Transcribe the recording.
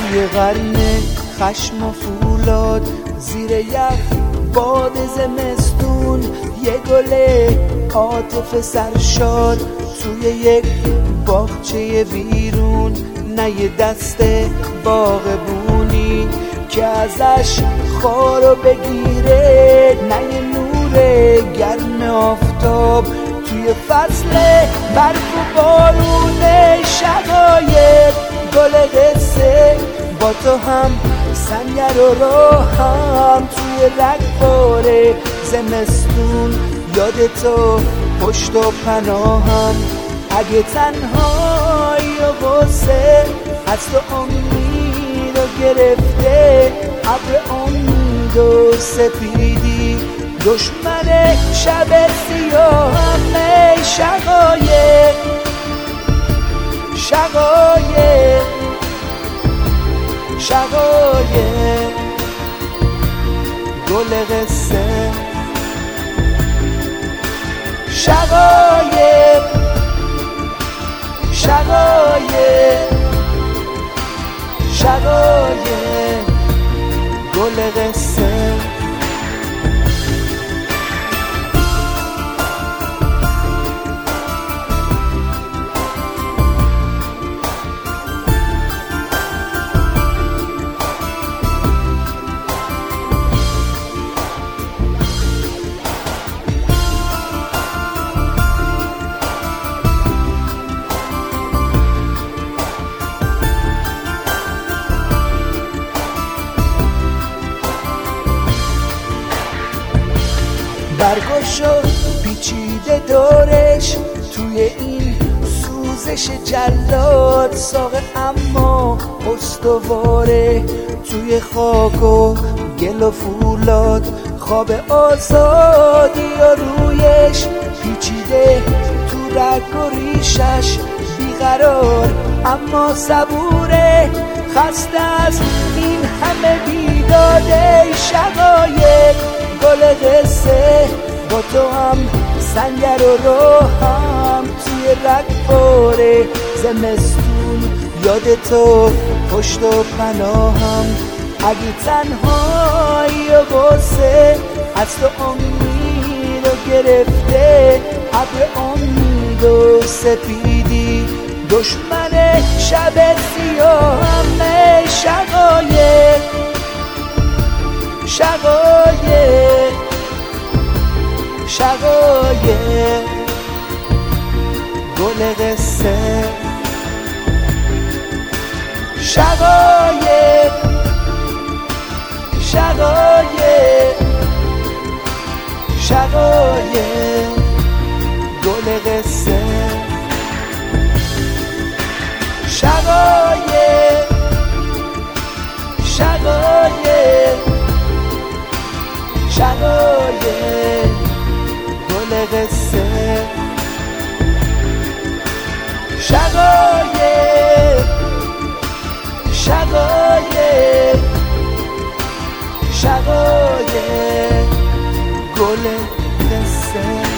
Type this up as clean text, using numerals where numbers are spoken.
توی قرن خشم و فولاد، زیر یخ باد زمستون، یه گل عاطفه سرشار توی یک باغچه ویرون. نه یه دسته باغبونی که ازش خارو بگیره، نه یه نور گرم آفتاب توی فصل برف و بارون. شقایق گل قصه با تو هم سنگر و راهم توی رگبار زمستون. یاد تو پشت و پناهم، اگه تنهایی و غصه از تو امید و گرفته، ابر امید و سپیدی دشمن شب سیاهم. شقایق شقایق شقایق گل قصه. شقایق شقایق شقایق گل قصه. برگشو پیچیده دورش توی این سوزش جلاد، ساقه اما استواره توی خاک و گل و فولاد. خواب آزادی و رویش پیچیده تو رگ و ریشش، بیقرار اما صبوره، خسته از این همه بیداده. شقایق گل قصه با تو هم سنگر و راهم توی رگبار زمستون. یاد تو پشت و پناهم، اگه تنهایی و غصه از تو امید و گرفته، ابر امید و سپیدی دشمن شب سیاهم. شقایق شقایق شقایق گل قصه. شقایق شقایق شقایق گل قصه. شقایق شقایق شقایق گل قصه. شقایق شقایق شقایق گل قصه.